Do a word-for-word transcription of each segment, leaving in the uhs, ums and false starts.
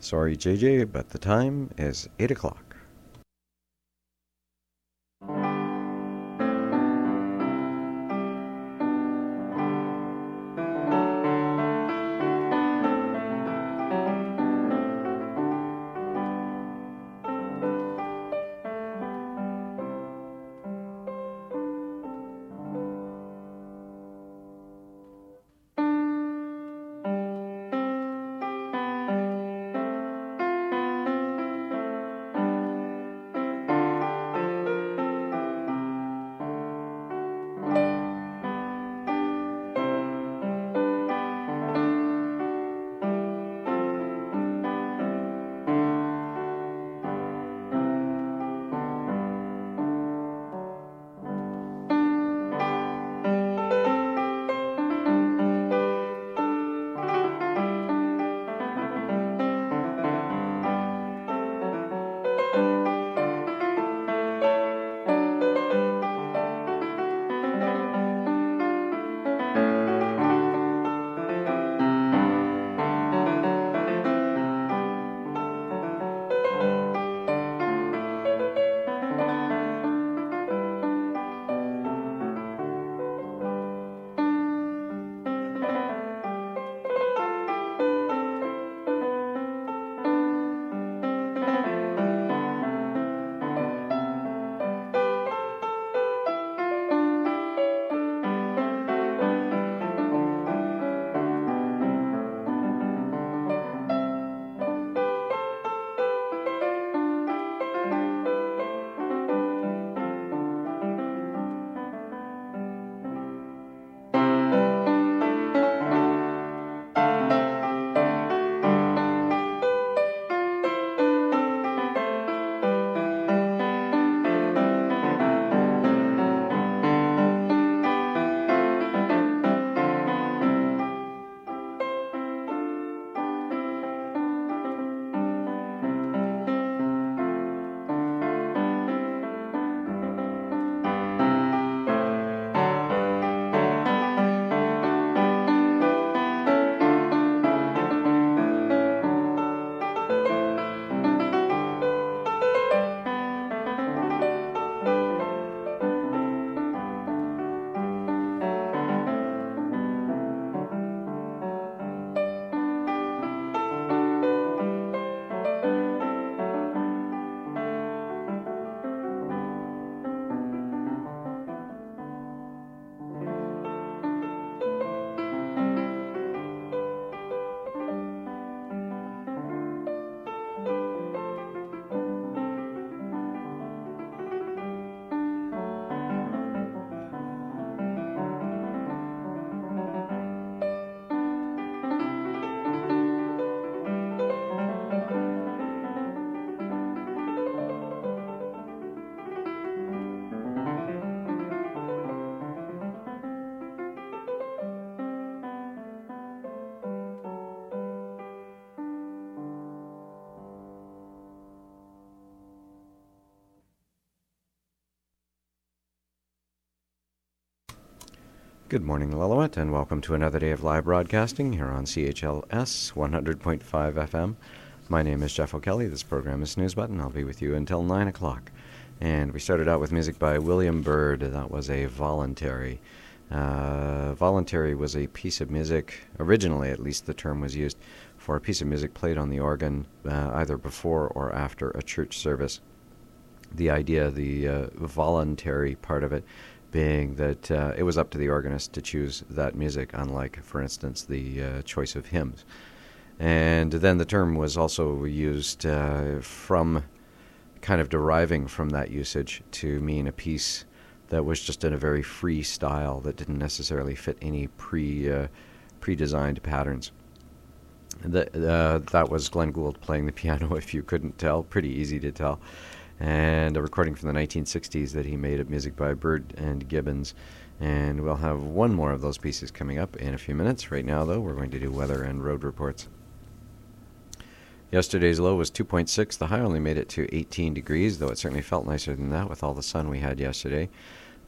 Sorry, J J, but the time is eight o'clock. Good morning, Lillooet, and welcome to another day of live broadcasting here on C H L S one hundred point five F M. My name is Jeff O'Kelly. This program is Snooze Button. I'll be with you until nine o'clock. And we started out with music by William Byrd. That was a voluntary. Uh, voluntary was a piece of music, originally at least the term was used, for a piece of music played on the organ uh, either before or after a church service. The idea, the uh, voluntary part of it, being that uh, it was up to the organist to choose that music, unlike, for instance, the uh, choice of hymns. And then the term was also used uh, from, kind of deriving from that usage to mean a piece that was just in a very free style that didn't necessarily fit any pre, uh, pre-designed patterns. The, uh, that was Glenn Gould playing the piano, if you couldn't tell. Pretty easy to tell. And a recording from the nineteen sixties that he made of music by Byrd and Gibbons. And we'll have one more of those pieces coming up in a few minutes. Right now, though, we're going to do weather and road reports. Yesterday's low was two point six. The high only made it to eighteen degrees, though it certainly felt nicer than that with all the sun we had yesterday.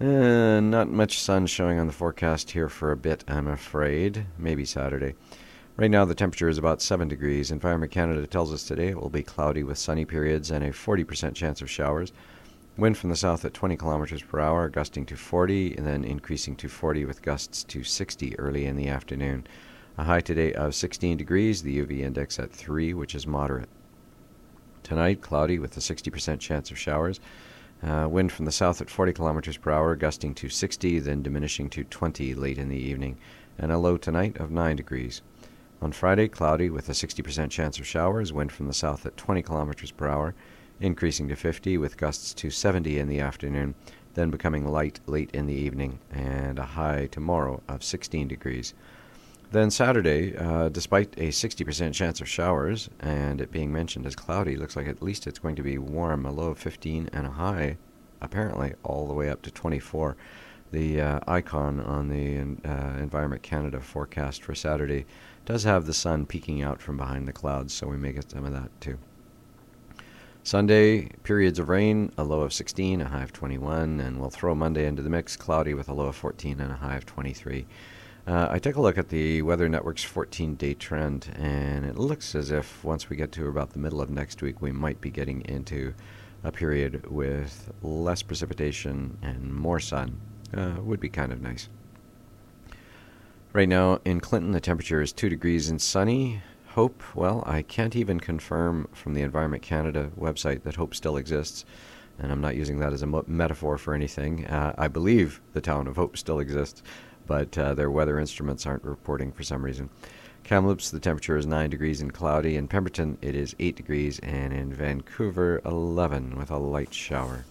Uh, not much sun showing on the forecast here for a bit, I'm afraid. Maybe Saturday. Right now the temperature is about seven degrees. Environment Canada tells us today it will be cloudy with sunny periods and a forty percent chance of showers. Wind from the south at twenty kilometers per hour, gusting to forty, and then increasing to forty with gusts to sixty early in the afternoon. A high today of sixteen degrees, the U V index at three, which is moderate. Tonight, cloudy with a sixty percent chance of showers. Uh, wind from the south at forty kilometers per hour, gusting to sixty, then diminishing to twenty late in the evening, and a low tonight of nine degrees. On Friday, cloudy with a sixty percent chance of showers, wind from the south at twenty kilometers per hour, increasing to fifty with gusts to seventy in the afternoon, then becoming light late in the evening, and a high tomorrow of sixteen degrees. Then Saturday, uh, despite a sixty percent chance of showers, and it being mentioned as cloudy, looks like at least it's going to be warm, a low of fifteen and a high, apparently, all the way up to twenty-four. The uh, icon on the uh, Environment Canada forecast for Saturday does have the sun peeking out from behind the clouds, so we may get some of that too. Sunday, periods of rain, a low of sixteen, a high of twenty-one, and we'll throw Monday into the mix, cloudy with a low of fourteen and a high of twenty-three. Uh, I took a look at the Weather Network's fourteen-day trend, and it looks as if once we get to about the middle of next week, we might be getting into a period with less precipitation and more sun. Uh, would be kind of nice. Right now in Clinton, the temperature is two degrees and sunny. Hope, well, I can't even confirm from the Environment Canada website that Hope still exists, and I'm not using that as a mo- metaphor for anything. Uh, I believe the town of Hope still exists, but uh, their weather instruments aren't reporting for some reason. Kamloops, the temperature is nine degrees and cloudy. In Pemberton, it is eight degrees, and in Vancouver, eleven with a light shower.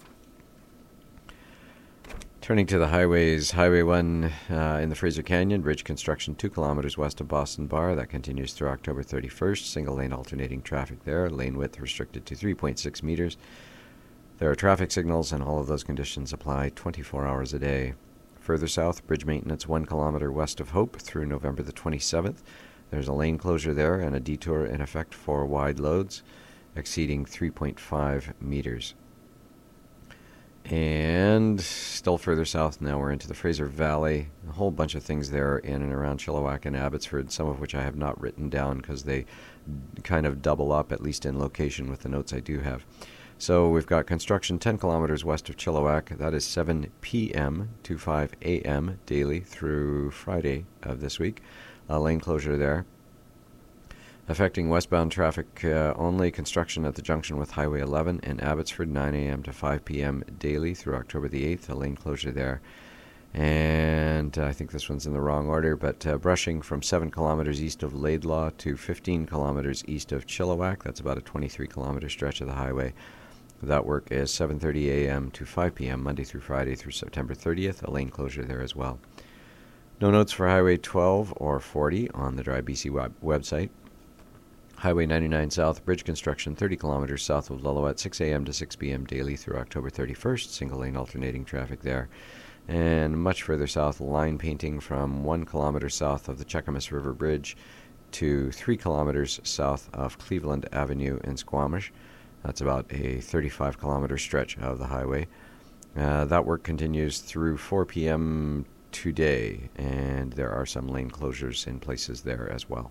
Turning to the highways, Highway one uh, in the Fraser Canyon, bridge construction two kilometers west of Boston Bar. That continues through October thirty-first. Single-lane alternating traffic there. Lane width restricted to three point six meters. There are traffic signals, and all of those conditions apply twenty-four hours a day. Further south, bridge maintenance one kilometer west of Hope through November the twenty-seventh. There's a lane closure there and a detour in effect for wide loads exceeding three point five meters. And still further south now, we're into the Fraser Valley. A whole bunch of things there in and around Chilliwack and Abbotsford, some of which I have not written down because they kind of double up, at least in location, with the notes I do have. So we've got construction ten kilometers west of Chilliwack. That is seven p.m. to five a.m. daily through Friday of this week. A lane closure there. Affecting westbound traffic uh, only, construction at the junction with Highway eleven in Abbotsford, nine a.m. to five p.m. daily through October the eighth, a lane closure there. And uh, I think this one's in the wrong order, but uh, brushing from seven kilometers east of Laidlaw to fifteen kilometers east of Chilliwack. That's about a twenty-three kilometer stretch of the highway. That work is seven thirty a.m. to five p.m. Monday through Friday through September thirtieth, a lane closure there as well. No notes for Highway twelve or forty on the Dry B C web- website. Highway ninety-nine South, bridge construction thirty kilometers south of Lillooet, six a.m. to six p.m. daily through October thirty-first, single-lane alternating traffic there. And much further south, line painting from one kilometer south of the Cheakamus River Bridge to three kilometers south of Cleveland Avenue in Squamish. That's about a thirty-five kilometer stretch of the highway. Uh, that work continues through four p.m. today, and there are some lane closures in places there as well.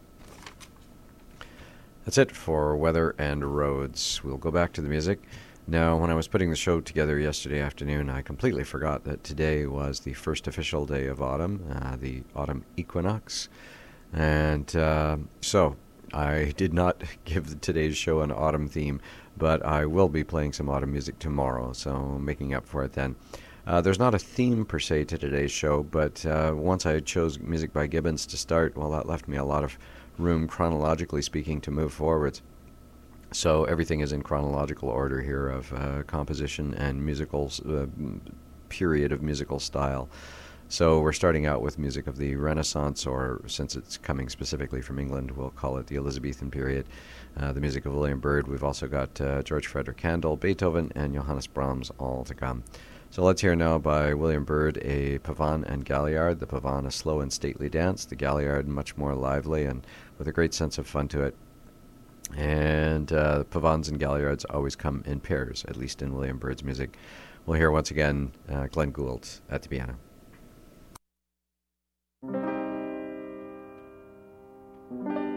That's it for weather and roads. We'll go back to the music. Now, when I was putting the show together yesterday afternoon, I completely forgot that today was the first official day of autumn, uh, the autumn equinox. And uh, so I did not give today's show an autumn theme, but I will be playing some autumn music tomorrow, so making up for it then. Uh, there's not a theme per se to today's show, but uh, once I chose music by Gibbons to start, well, that left me a lot of room, chronologically speaking, to move forwards. So everything is in chronological order here of uh, composition and musical uh, period of musical style. So we're starting out with music of the Renaissance, or since it's coming specifically from England, we'll call it the Elizabethan period. Uh, the music of William Byrd. We've also got uh, George Frederick Handel, Beethoven, and Johannes Brahms all to come. So let's hear now by William Byrd a Pavane and Galliard. The Pavane, a slow and stately dance. The Galliard, much more lively and with a great sense of fun to it. And uh, Pavanes and Galliards always come in pairs, at least in William Byrd's music. We'll hear once again uh, Glenn Gould at the piano. Thank you.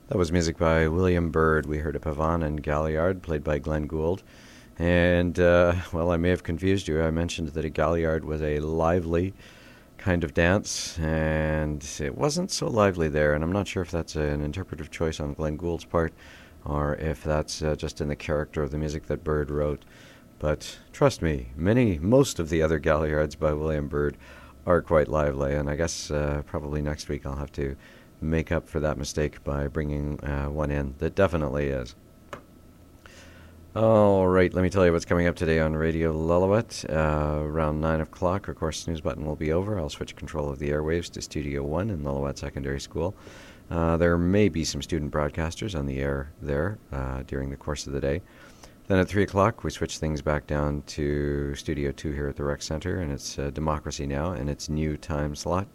That was music by William Byrd. We heard a Pavane and Galliard, played by Glenn Gould. And, uh, well, I may have confused you. I mentioned that a Galliard was a lively kind of dance, and it wasn't so lively there. And I'm not sure if that's an interpretive choice on Glenn Gould's part, or if that's uh, just in the character of the music that Byrd wrote. But trust me, many, most of the other Galliards by William Byrd are quite lively, and I guess uh, probably next week I'll have to make up for that mistake by bringing uh, one in that definitely is. All right, let me tell you what's coming up today on Radio Lillooet. Uh, around nine o'clock, of course, Snooze Button will be over. I'll switch control of the airwaves to Studio one in Lillooet Secondary School. Uh, there may be some student broadcasters on the air there uh, during the course of the day. Then at three o'clock, we switch things back down to Studio two here at the Rec Center, and it's uh, Democracy Now! And its new time slot.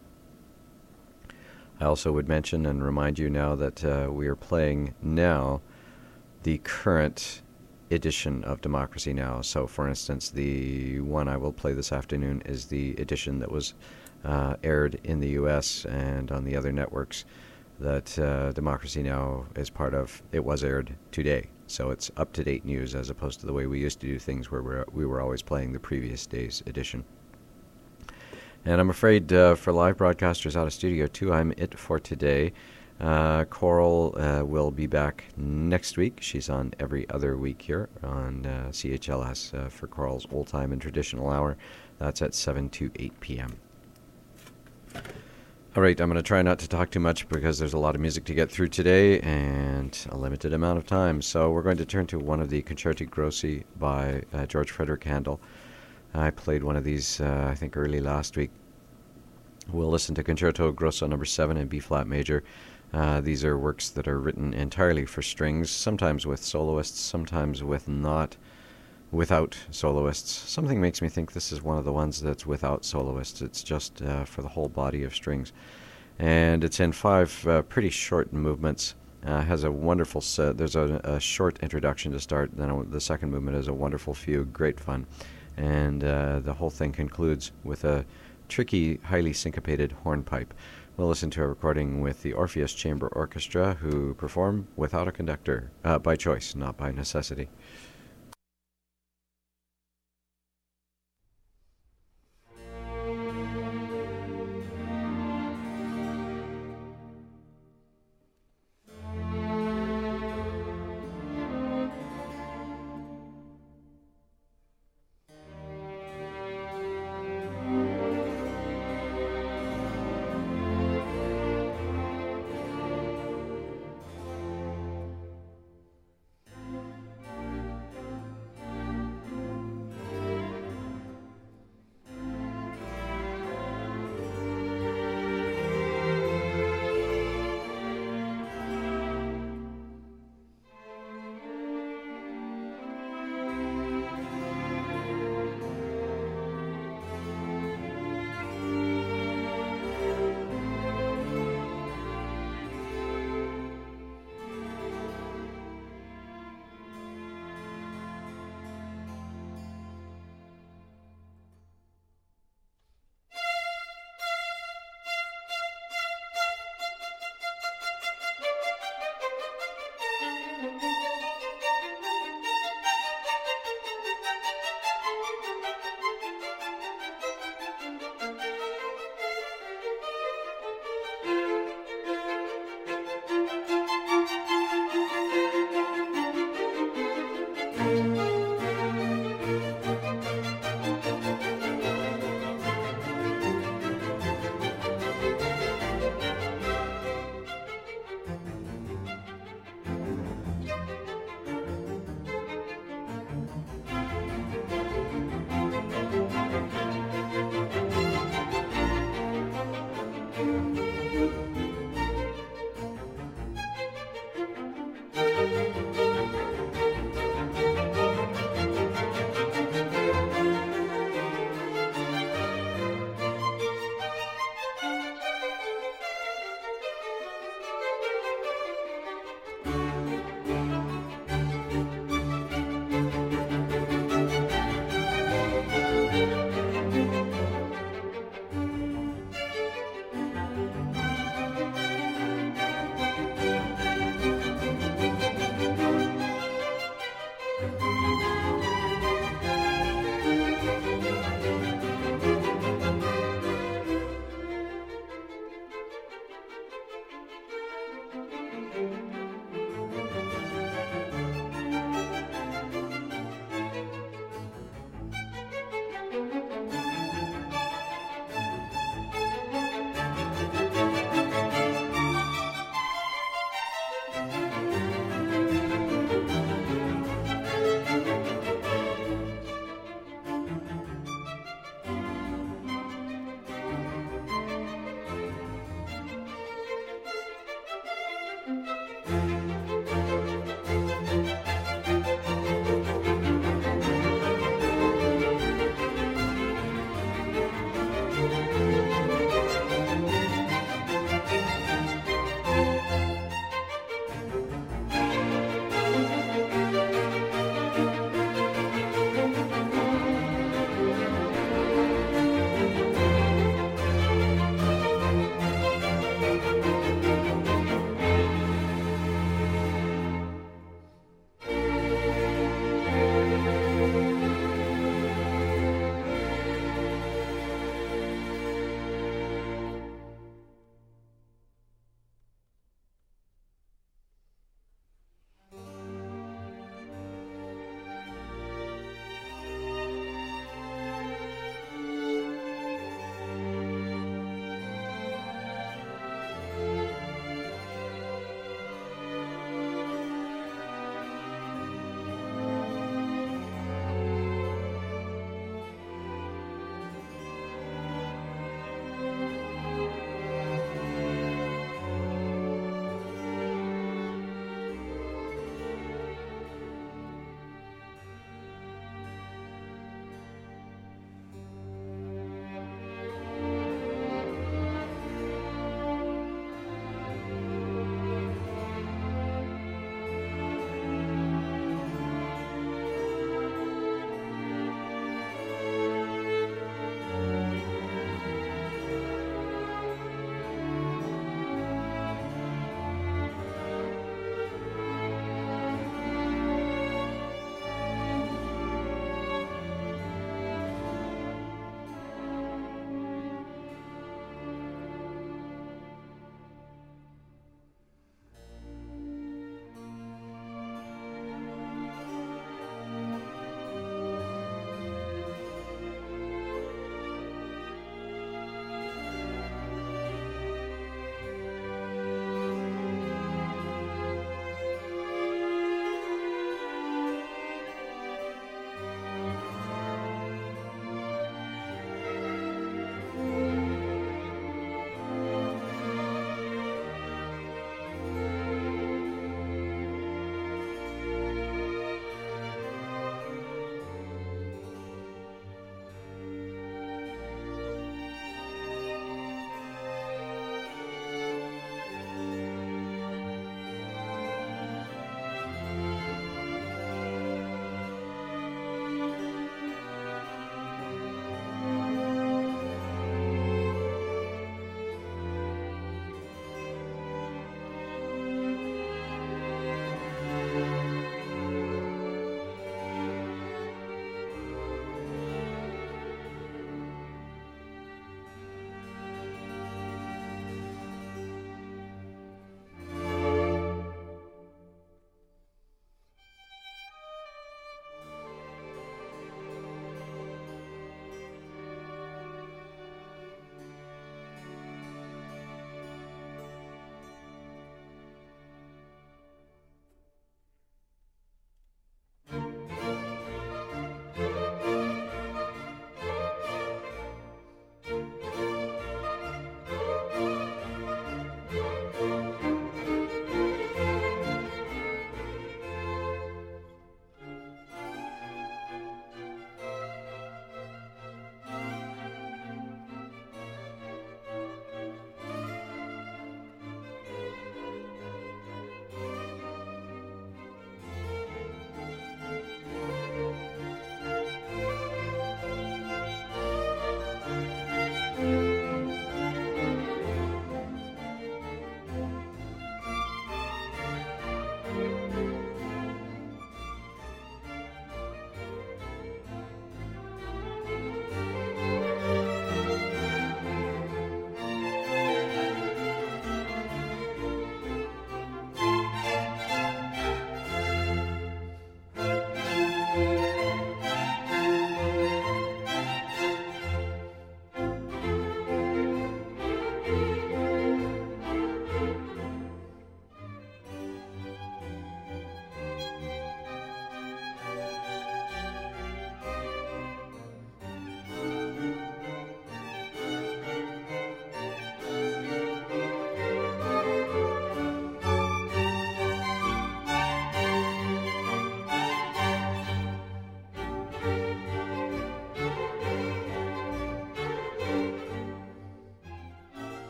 I also would mention and remind you now that uh, we are playing now the current edition of Democracy Now! So, for instance, the one I will play this afternoon is the edition that was uh, aired in the U S and on the other networks that uh, Democracy Now! Is part of. It was aired today. So it's up-to-date news as opposed to the way we used to do things where we're, we were always playing the previous day's edition. And I'm afraid uh, for live broadcasters out of Studio two, I'm it for today. Uh, Coral uh, will be back next week. She's on every other week here on uh, C H L S uh, for Coral's Old Time and Traditional Hour. That's at seven to eight p.m. All right, I'm going to try not to talk too much because there's a lot of music to get through today and a limited amount of time. So we're going to turn to one of the Concerti Grossi by uh, George Frederick Handel. I played one of these, uh, I think, early last week. We'll listen to Concerto Grosso number seven in B-flat major. Uh, these are works that are written entirely for strings, sometimes with soloists, sometimes with not, without soloists. Something makes me think this is one of the ones that's without soloists. It's just uh, for the whole body of strings. And it's in five uh, pretty short movements. Uh, has a wonderful set. There's a, a short introduction to start, then the second movement is a wonderful fugue, great fun. And uh, the whole thing concludes with a tricky, highly syncopated hornpipe. We'll listen to a recording with the Orpheus Chamber Orchestra, who perform without a conductor, uh, by choice, not by necessity.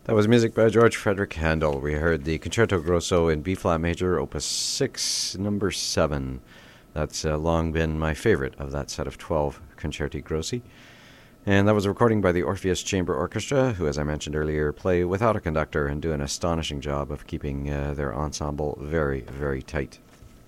That was music by George Frederick Handel. We heard the Concerto Grosso in B-flat major, opus six, number seven. That's uh, long been my favorite of that set of twelve Concerti Grossi. And that was a recording by the Orpheus Chamber Orchestra, who, as I mentioned earlier, play without a conductor and do an astonishing job of keeping uh, their ensemble very, very tight.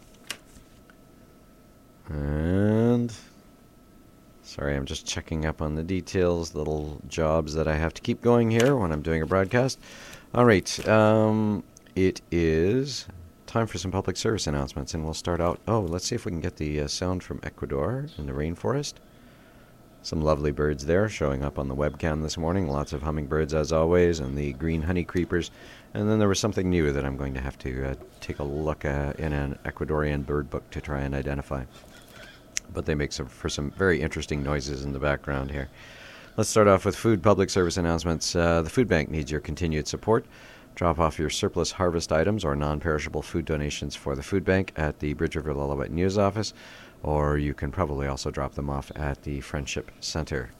And... sorry, I'm just checking up on the details, little jobs that I have to keep going here when I'm doing a broadcast. All right, um, it is time for some public service announcements, and we'll start out... oh, let's see if we can get the uh, sound from Ecuador in the rainforest. Some lovely birds there showing up on the webcam this morning. Lots of hummingbirds, as always, and the green honey creepers. And then there was something new that I'm going to have to uh, take a look at in an Ecuadorian bird book to try and identify. But they make some for some very interesting noises in the background here. Let's start off with food public service announcements. Uh, the food bank needs your continued support. Drop off your surplus harvest items or non-perishable food donations for the food bank at the Bridge River Lillooet News office, or you can probably also drop them off at the Friendship Center.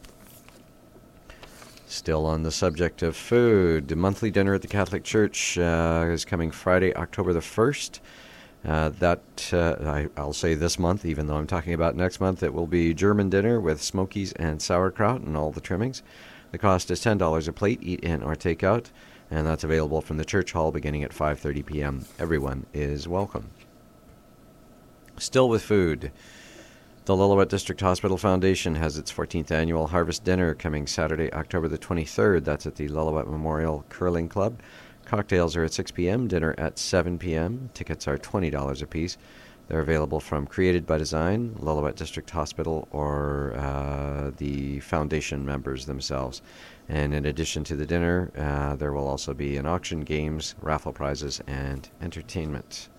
Still on the subject of food, the monthly dinner at the Catholic Church uh, is coming Friday, October the first. Uh, that, uh, I, I'll say this month, even though I'm talking about next month, it will be German dinner with smokies and sauerkraut and all the trimmings. The cost is ten dollars a plate, eat in or take out, and that's available from the church hall beginning at five thirty p.m. Everyone is welcome. Still with food, the Lillooet District Hospital Foundation has its fourteenth annual Harvest Dinner coming Saturday, October the twenty-third. That's at the Lillooet Memorial Curling Club. Cocktails are at six p.m., dinner at seven p.m. Tickets are twenty dollars apiece. They're available from Created by Design, Lillooet District Hospital, or uh, the foundation members themselves. And in addition to the dinner, uh, there will also be an auction, games, raffle prizes, and entertainment.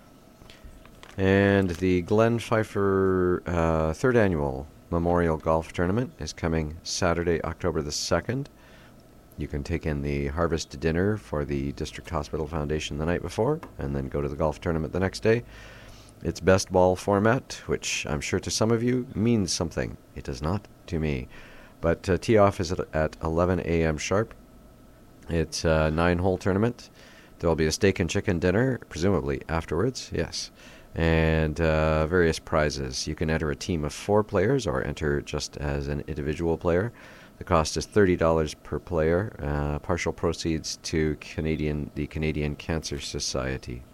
And the Glenn Pfeiffer uh, third Annual Memorial Golf Tournament is coming Saturday, October the second. You can take in the harvest dinner for the District Hospital Foundation the night before, and then go to the golf tournament the next day. It's best ball format, which I'm sure to some of you means something. It does not to me. But uh, tee-off is at, at eleven a.m. sharp. It's a nine-hole tournament. There will be a steak and chicken dinner, presumably afterwards, yes, and uh, various prizes. You can enter a team of four players or enter just as an individual player. The cost is thirty dollars per player. Uh, partial proceeds to Canadian the Canadian Cancer Society.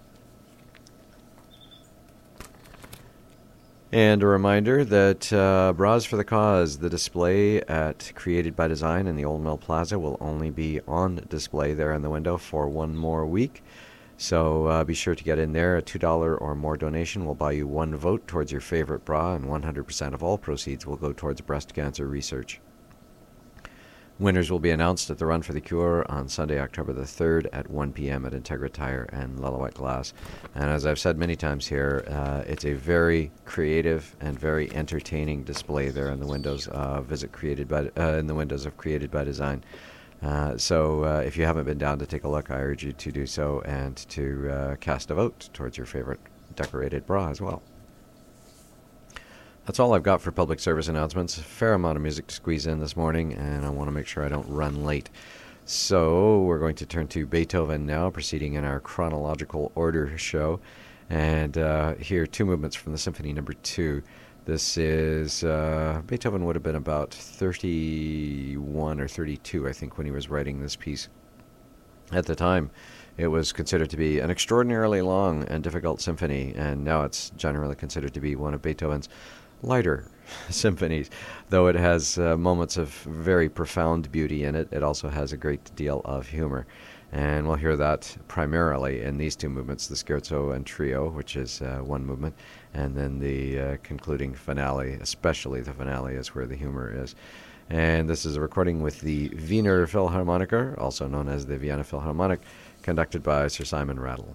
And a reminder that uh, Bras for the Cause, the display at Created by Design in the Old Mill Plaza, will only be on display there in the window for one more week. So uh, be sure to get in there. A two dollars or more donation will buy you one vote towards your favorite bra, and one hundred percent of all proceeds will go towards breast cancer research. Winners will be announced at the Run for the Cure on Sunday, October the third at one p.m. at Integra Tire and Lillooet Glass. And as I've said many times here, uh, it's a very creative and very entertaining display there in the windows of Visit Created by uh, in the windows of Created by Design. Uh, so uh, if you haven't been down to take a look, I urge you to do so and to uh, cast a vote towards your favorite decorated bra as well. That's all I've got for public service announcements. A fair amount of music to squeeze in this morning, and I want to make sure I don't run late. So we're going to turn to Beethoven now, proceeding in our chronological order show, and uh, hear two movements from the Symphony Number Two. This is, uh, Beethoven would have been about thirty-one or thirty-two, I think, when he was writing this piece. At the time, it was considered to be an extraordinarily long and difficult symphony, and now it's generally considered to be one of Beethoven's lighter symphonies. Though it has uh, moments of very profound beauty in it, it also has a great deal of humor. And we'll hear that primarily in these two movements, the Scherzo and Trio, which is uh, one movement, and then the uh, concluding finale, especially the finale, is where the humor is. And this is a recording with the Wiener Philharmoniker, also known as the Vienna Philharmonic, conducted by Sir Simon Rattle.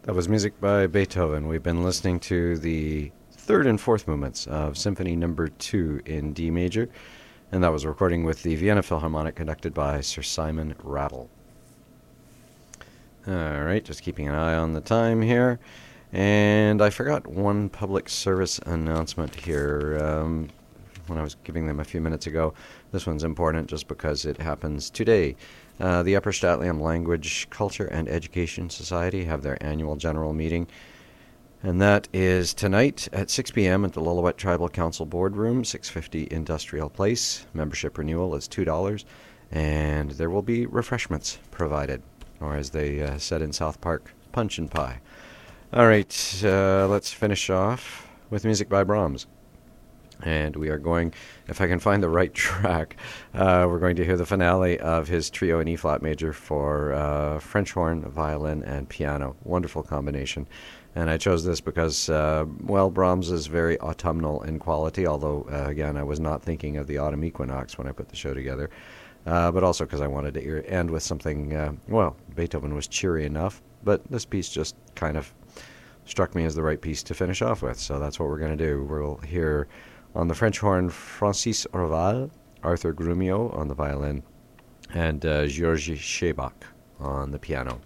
That was music by Beethoven. We've been listening to the third and fourth movements of Symphony Number Two in D major, and that was a recording with the Vienna Philharmonic conducted by Sir Simon Rattle. All right, just keeping an eye on the time here, and I forgot one public service announcement here um, when I was giving them a few minutes ago. This one's important just because it happens today. Uh, the Upper Stadtlium Language, Culture and Education Society have their annual general meeting, and that is tonight at six p.m. at the Lillooet Tribal Council Boardroom, six fifty Industrial Place. Membership renewal is two dollars, and there will be refreshments provided, or as they uh, said in South Park, punch and pie. All right, uh, let's finish off with music by Brahms. And we are going, if I can find the right track, uh, we're going to hear the finale of his trio in E-flat major for uh, French horn, violin, and piano. Wonderful combination. And I chose this because, uh, well, Brahms is very autumnal in quality, although, uh, again, I was not thinking of the autumn equinox when I put the show together. Uh, but also because I wanted to end with something, uh, well, Beethoven was cheery enough, but this piece just kind of struck me as the right piece to finish off with. So that's what we're going to do. We'll hear on the French horn, Francis Orval, Arthur Grumio on the violin, and uh, Georgi Shebak on the piano.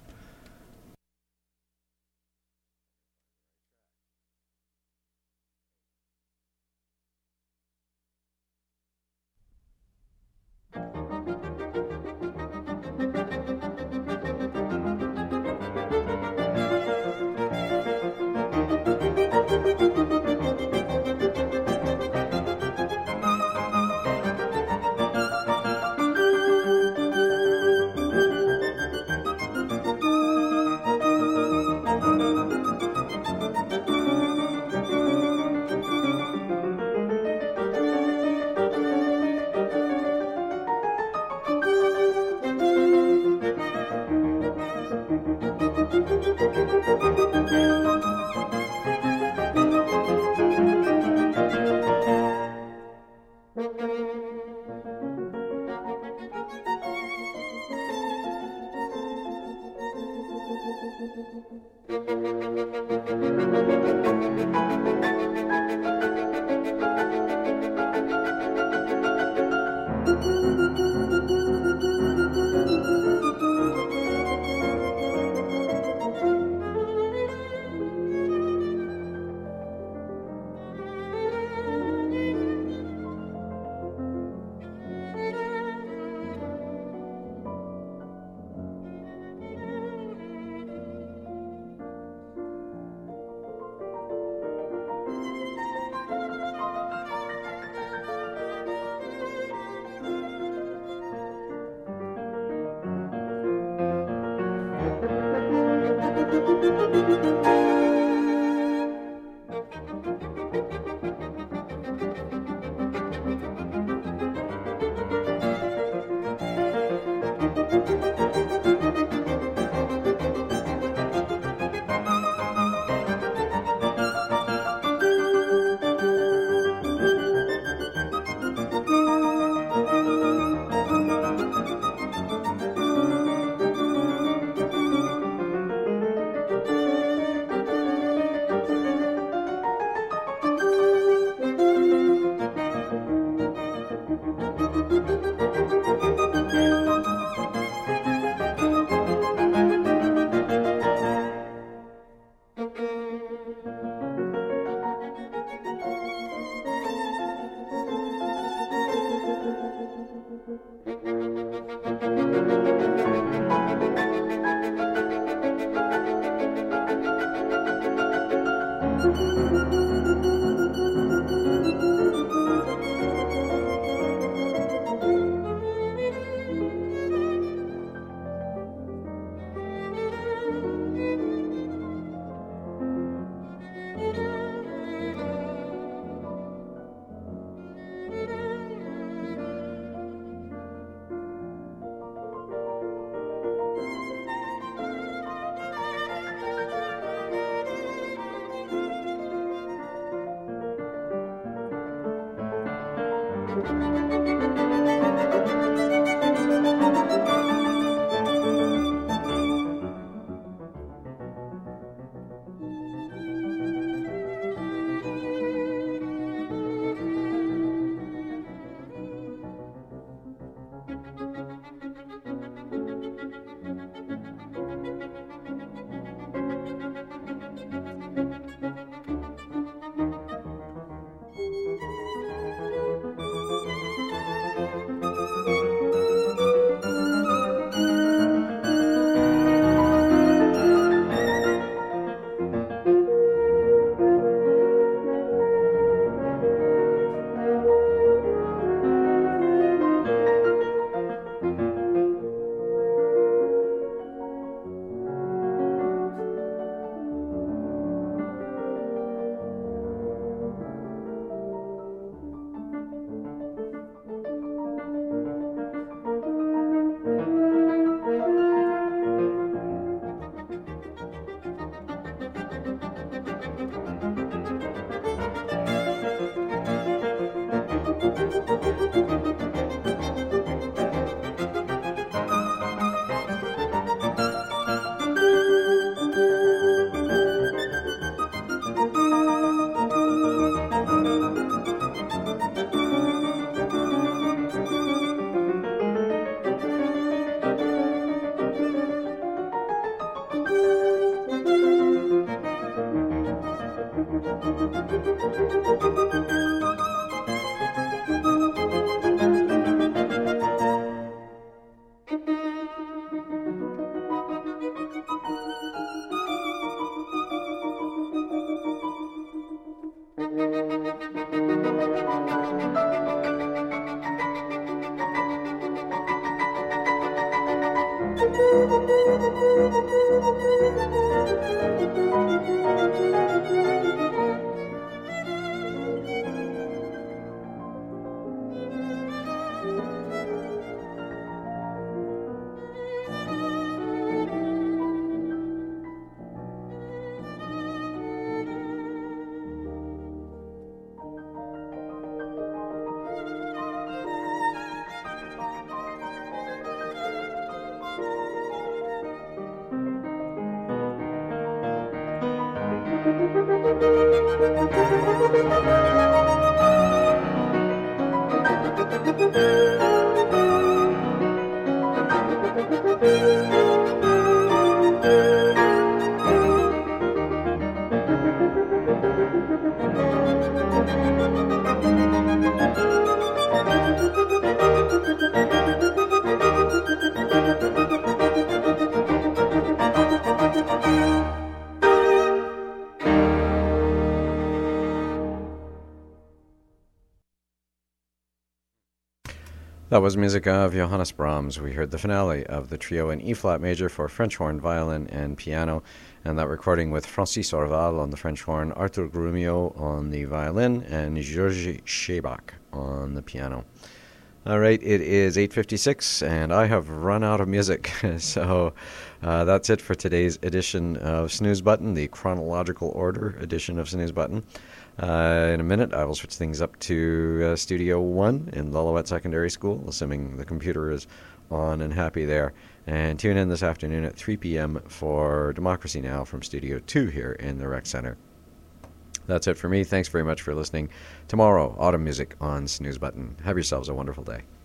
That was music of Johannes Brahms. We heard the finale of the trio in E-flat major for French horn, violin, and piano, and that recording with Francis Orval on the French horn, Arthur Grumio on the violin, and Georges Shebak on the piano. All right, it is eight fifty-six, and I have run out of music, so uh, that's it for today's edition of Snooze Button, the chronological order edition of Snooze Button. Uh, in a minute, I will switch things up to uh, Studio one in Lillooet Secondary School, assuming the computer is on and happy there. And tune in this afternoon at three p.m. for Democracy Now! From Studio two here in the Rec Center. That's it for me. Thanks very much for listening. Tomorrow, autumn music on Snooze Button. Have yourselves a wonderful day.